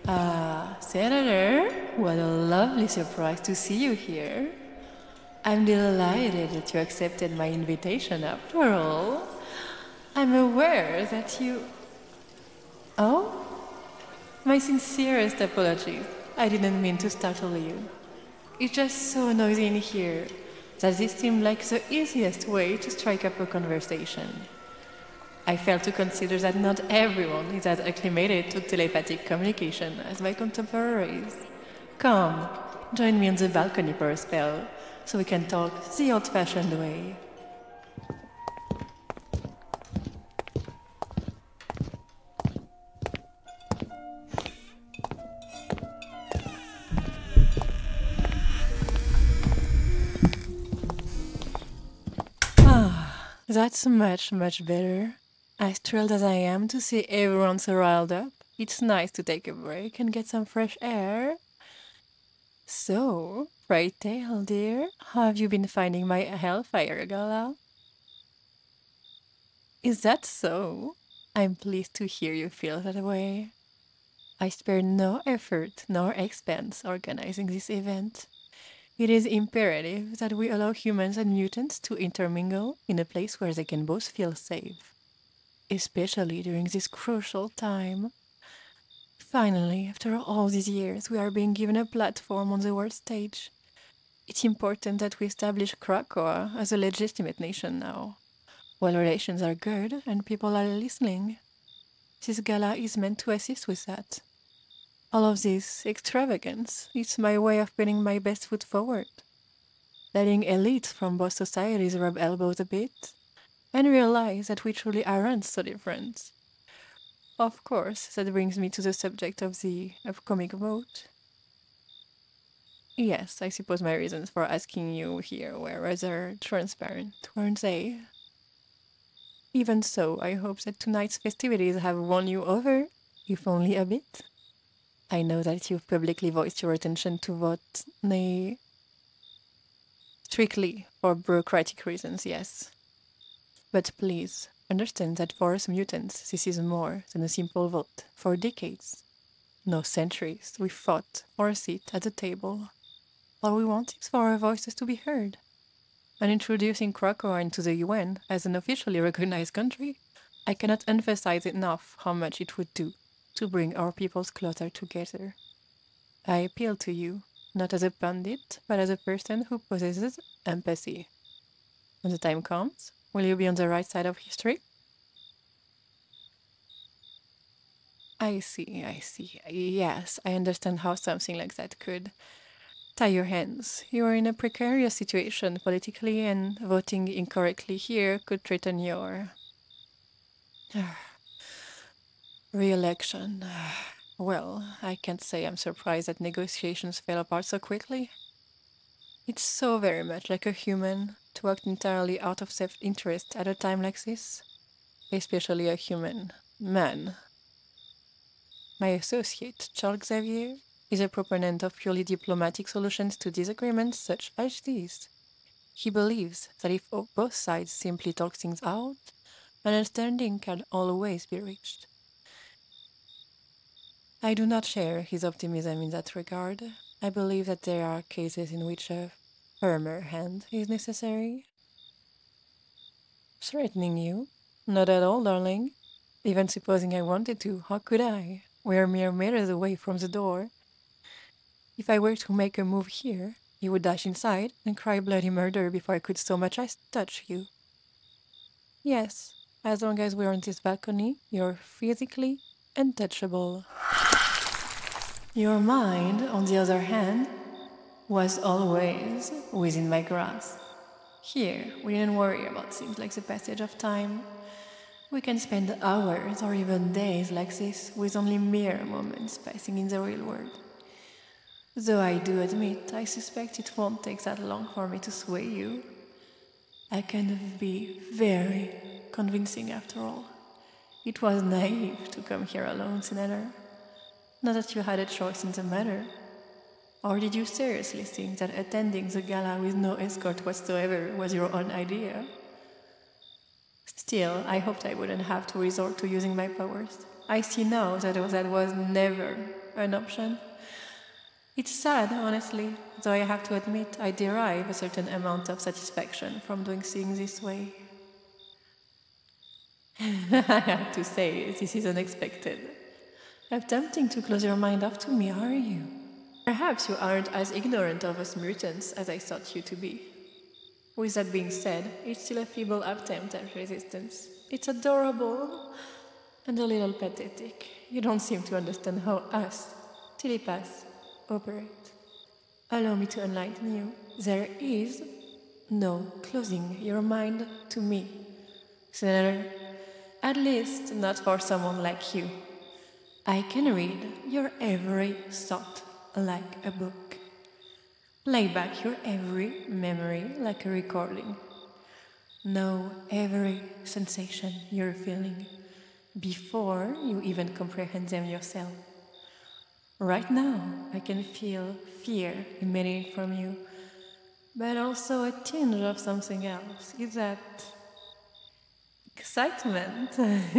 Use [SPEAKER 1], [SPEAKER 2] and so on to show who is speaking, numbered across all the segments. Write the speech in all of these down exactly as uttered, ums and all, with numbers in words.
[SPEAKER 1] Ah, Senator, what a lovely surprise to see you here. I'm delighted that you accepted my invitation after all. I'm aware that you. Oh? My sincerest apologies. I didn't mean to startle you. It's just so noisy in here that this seemed like the easiest way to strike up a conversation. I fail to consider that not everyone is as acclimated to telepathic communication as my contemporaries. Come, join me on the balcony for a spell, so we can talk the old-fashioned way. Ah, that's much, much better. As thrilled as I am to see everyone so riled up, it's nice to take a break and get some fresh air. So, pray tell, dear, how have you been finding my Hellfire Gala? Is that so? I'm pleased to hear you feel that way. I spare no effort nor expense organizing this event. It is imperative that we allow humans and mutants to intermingle in a place where they can both feel safe, especially during this crucial time. Finally, after all these years, we are being given a platform on the world stage. It's important that we establish Krakoa as a legitimate nation now. While relations are good and people are listening, this gala is meant to assist with that. All of this extravagance is my way of putting my best foot forward, letting elites from both societies rub elbows a bit and realize that we truly aren't so different. Of course, that brings me to the subject of the upcoming vote. Yes, I suppose my reasons for asking you here were rather transparent, weren't they? Even so, I hope that tonight's festivities have won you over, if only a bit. I know that you've publicly voiced your intention to vote nay strictly for bureaucratic reasons, yes. But please understand that for us mutants, this is more than a simple vote. For decades, no centuries, we fought for a seat at the table. All we want is for our voices to be heard. And introducing Krakow into the U N as an officially recognized country, I cannot emphasize enough how much it would do to bring our peoples closer together. I appeal to you, not as a pundit, but as a person who possesses empathy. When the time comes, will you be on the right side of history? I see, I see. Yes, I understand how something like that could tie your hands. You are in a precarious situation politically, and voting incorrectly here could threaten your re election. Well, I can't say I'm surprised that negotiations fell apart so quickly. It's so very much like a human to act entirely out of self interest at a time like this, especially a human man. My associate, Charles Xavier, is a proponent of purely diplomatic solutions to disagreements such as these. He believes that if o- both sides simply talk things out, understanding can always be reached. I do not share his optimism in that regard. I believe that there are cases in which a firmer hand is necessary. Threatening you? Not at all, darling. Even supposing I wanted to, how could I? We are mere meters away from the door. If I were to make a move here, you would dash inside and cry bloody murder before I could so much as touch you. Yes, as long as we're on this balcony, you're physically untouchable. Your mind, on the other hand, was always within my grasp. Here, we didn't worry about things like the passage of time. We can spend hours or even days like this with only mere moments passing in the real world. Though I do admit, I suspect it won't take that long for me to sway you. I can be very convincing after all. It was naive to come here alone, Senator. Not that you had a choice in the matter. Or did you seriously think that attending the gala with no escort whatsoever was your own idea? Still, I hoped I wouldn't have to resort to using my powers. I see now that that was never an option. It's sad, honestly, though I have to admit I derive a certain amount of satisfaction from doing things this way. I have to say, this is unexpected. Attempting to close your mind off to me, are you? Perhaps you aren't as ignorant of us mutants as I thought you to be. With that being said, it's still a feeble attempt at resistance. It's adorable and a little pathetic. You don't seem to understand how us, telepaths, operate. Allow me to enlighten you. There is no closing your mind to me, Senator. At least not for someone like you. I can read your every thought like a book. Play back your every memory like a recording. Know every sensation you're feeling before you even comprehend them yourself. Right now, I can feel fear emanating from you, but also a tinge of something else. Is that excitement?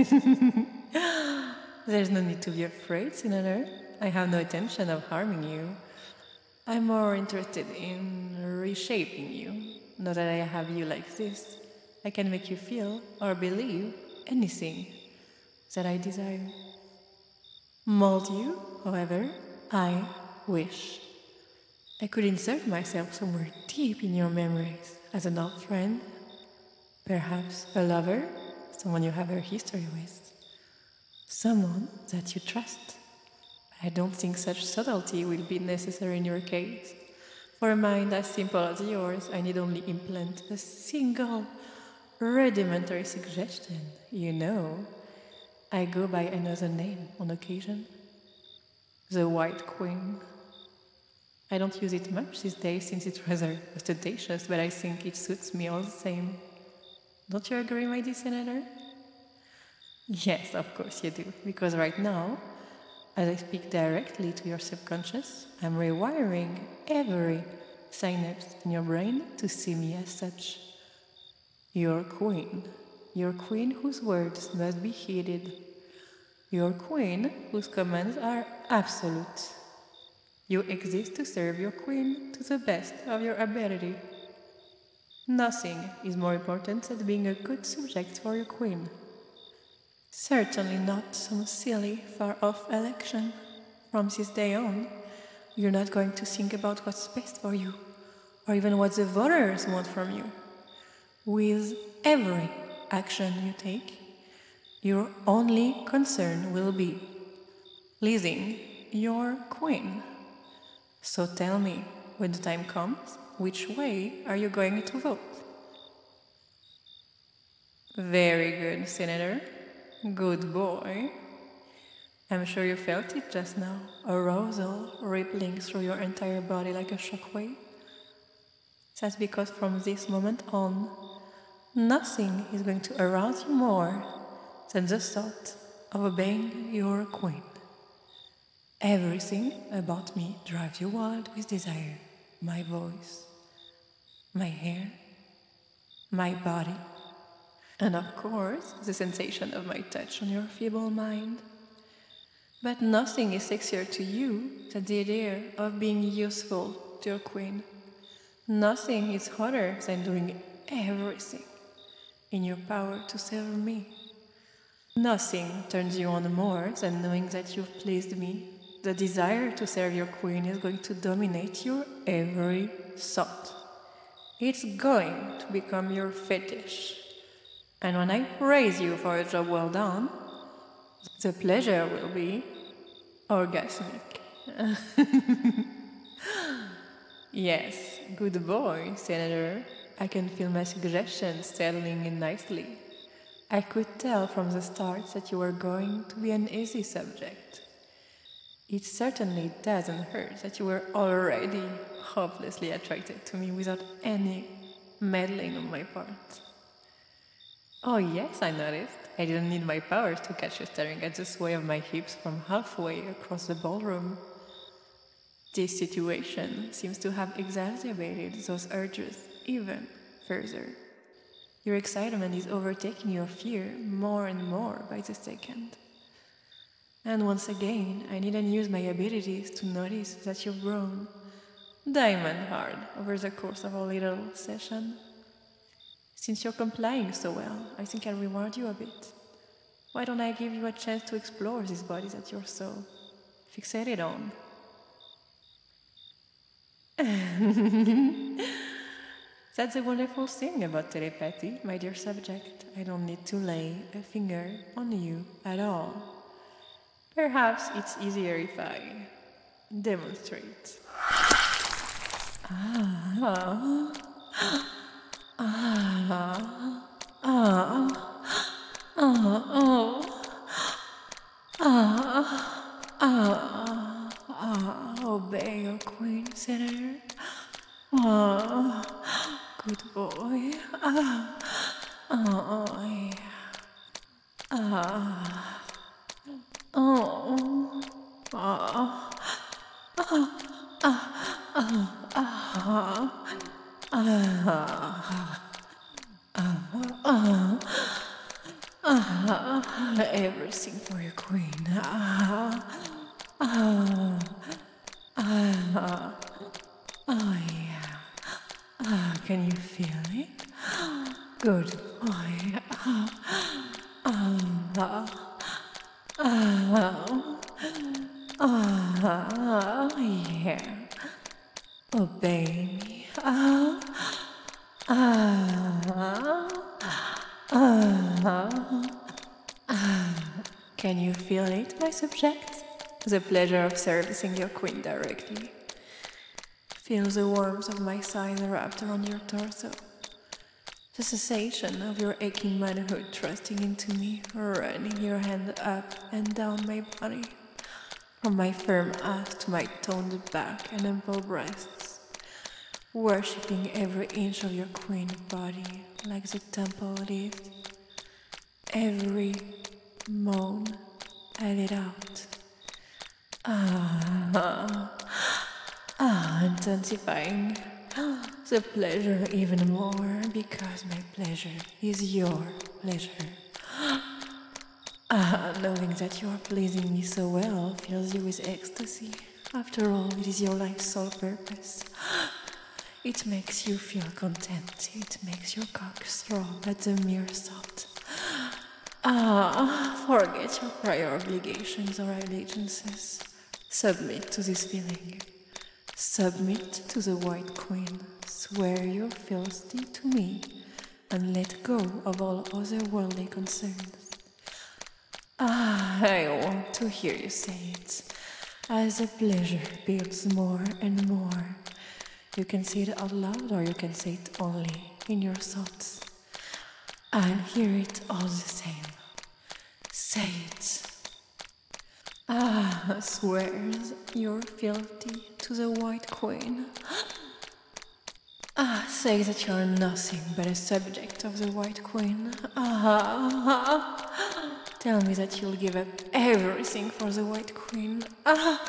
[SPEAKER 1] There's no need to be afraid, Senator. I have no intention of harming you. I'm more interested in reshaping you. Now that I have you like this, I can make you feel or believe anything that I desire. Mold you, however, I wish. I could insert myself somewhere deep in your memories as an old friend, perhaps a lover, someone you have a history with, someone that you trust. I don't think such subtlety will be necessary in your case. For a mind as simple as yours, I need only implant a single rudimentary suggestion. You know, I go by another name on occasion. The White Queen. I don't use it much these days since it's rather ostentatious, but I think it suits me all the same. Don't you agree, my dear Senator? Yes, of course you do, because right now, as I speak directly to your subconscious, I'm rewiring every synapse in your brain to see me as such. Your queen. Your queen whose words must be heeded. Your queen whose commands are absolute. You exist to serve your queen to the best of your ability. Nothing is more important than being a good subject for your queen. Certainly not some silly, far-off election. From this day on, you're not going to think about what's best for you, or even what the voters want from you. With every action you take, your only concern will be pleasing your queen. So tell me, when the time comes, which way are you going to vote? Very good, Senator. Good boy. I'm sure you felt it just now, arousal rippling through your entire body like a shockwave. That's because from this moment on, nothing is going to arouse you more than the thought of obeying your queen. Everything about me drives you wild with desire. My voice, my hair, my body, and of course, the sensation of my touch on your feeble mind. But nothing is sexier to you than the idea of being useful to your queen. Nothing is hotter than doing everything in your power to serve me. Nothing turns you on more than knowing that you've pleased me. The desire to serve your queen is going to dominate your every thought. It's going to become your fetish. And when I praise you for a job well done, the pleasure will be orgasmic. Yes, good boy, Senator. I can feel my suggestions settling in nicely. I could tell from the start that you were going to be an easy subject. It certainly doesn't hurt that you were already hopelessly attracted to me without any meddling on my part. Oh yes, I noticed. I didn't need my powers to catch you staring at the sway of my hips from halfway across the ballroom. This situation seems to have exacerbated those urges even further. Your excitement is overtaking your fear more and more by the second. And once again, I needn't use my abilities to notice that you've grown diamond hard over the course of our little session. Since you're complying so well, I think I'll reward you a bit. Why don't I give you a chance to explore this body that you're so fixated on? That's a wonderful thing about telepathy, my dear subject. I don't need to lay a finger on you at all. Perhaps it's easier if I demonstrate. Ah, ah, ah, ah, oh, ah, ah, ah, obey your queen, Senator. Ah, good boy. Ah, ah, yeah. Ah, oh, ah, ah, ah, ah, ah, ah, ah, everything for your queen. Ah, ah, ah, oh yeah. Ah, can you feel it? Good boy. Ah, ah, ah, ah, yeah. Obey me. Ah, ah, ah, ah. Can you feel it, my subject? The pleasure of servicing your queen directly. Feel the warmth of my thighs wrapped around your torso. The sensation of your aching manhood thrusting into me, running your hand up and down my body, from my firm ass to my toned back and ample breasts, worshipping every inch of your queen body like the temple lived. Every moan I let out. Ah, ah, intensifying the pleasure even more because my pleasure is your pleasure. Ah, knowing that you are pleasing me so well fills you with ecstasy. After all, it is your life's sole purpose. It makes you feel content. It makes your cock throb at the mere thought. Ah, forget your prior obligations or allegiances. Submit to this feeling. Submit to the White Queen. Swear your fealty to me and let go of all other worldly concerns. Ah, I want to hear you say it. As the pleasure builds more and more, you can say it out loud or you can say it only in your thoughts. I'll hear it all the same. Say it. Ah, swears your fealty to the White Queen. Ah, say that you're nothing but a subject of the White Queen. Ah, tell me that you'll give up everything for the White Queen. Ah,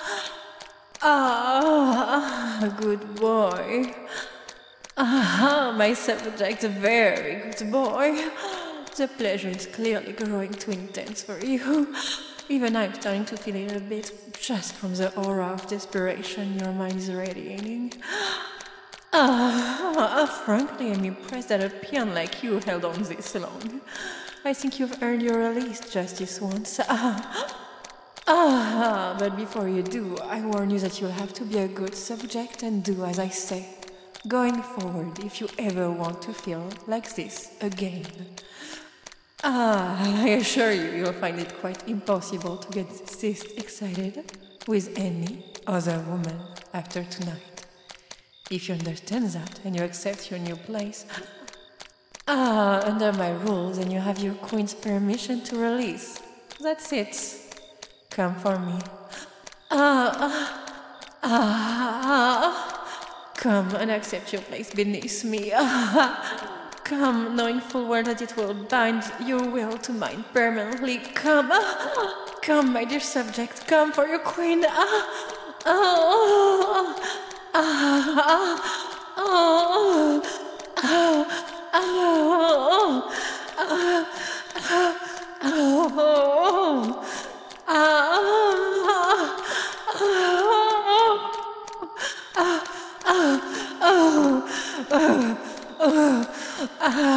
[SPEAKER 1] ah, good boy. Ah, my subject, very good boy. The pleasure is clearly growing too intense for you. Even I'm starting to feel it a bit, just from the aura of desperation your mind is radiating. Ah, frankly, I'm impressed that a peon like you held on this long. I think you've earned your release just this once. Ah, ah, but before you do, I warn you that you'll have to be a good subject and do as I say. Going forward, if you ever want to feel like this again. Ah, I assure you, you'll find it quite impossible to get this excited with any other woman after tonight. If you understand that and you accept your new place, ah, under my rules, and you have your queen's permission to release. That's it. Come for me. Ah, ah, ah, come and accept your place beneath me. Ah, come, knowing full well that it will bind your will to mine permanently. Come, ah, come, my dear subject, come for your queen. Ah, ah, ah, ah, ah, ah, ah, ah, ah, ah,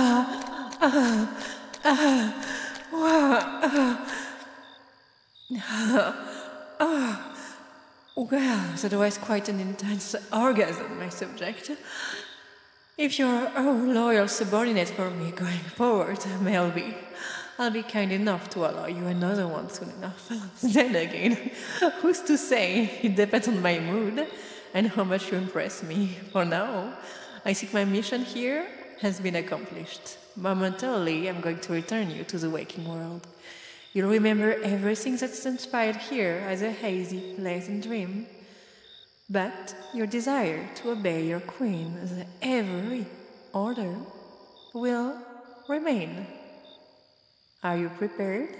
[SPEAKER 1] Well, that was quite an intense orgasm, my subject. If you're a loyal subordinate for me going forward, Melby, I'll be kind enough to allow you another one soon enough. Then again, who's to say? It depends on my mood and how much you impress me. For now, I think my mission here has been accomplished. Momentarily, I'm going to return you to the waking world. You'll remember everything that's transpired here as a hazy, pleasant dream. But your desire to obey your queen's every order will remain. Are you prepared?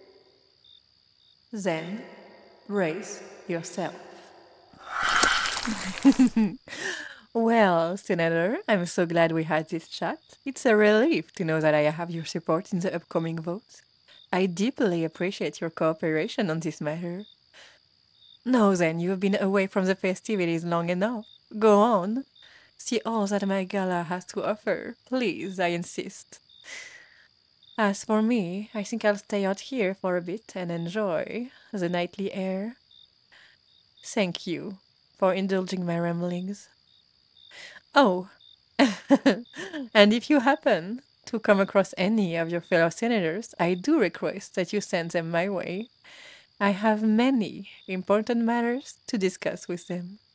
[SPEAKER 1] Then brace yourself. Well, Senator, I'm so glad we had this chat. It's a relief to know that I have your support in the upcoming vote. I deeply appreciate your cooperation on this matter. Now then, you've been away from the festivities long enough. Go on. See all that my gala has to offer. Please, I insist. As for me, I think I'll stay out here for a bit and enjoy the nightly air. Thank you for indulging my ramblings. Oh, and if you happen to come across any of your fellow senators, I do request that you send them my way. I have many important matters to discuss with them.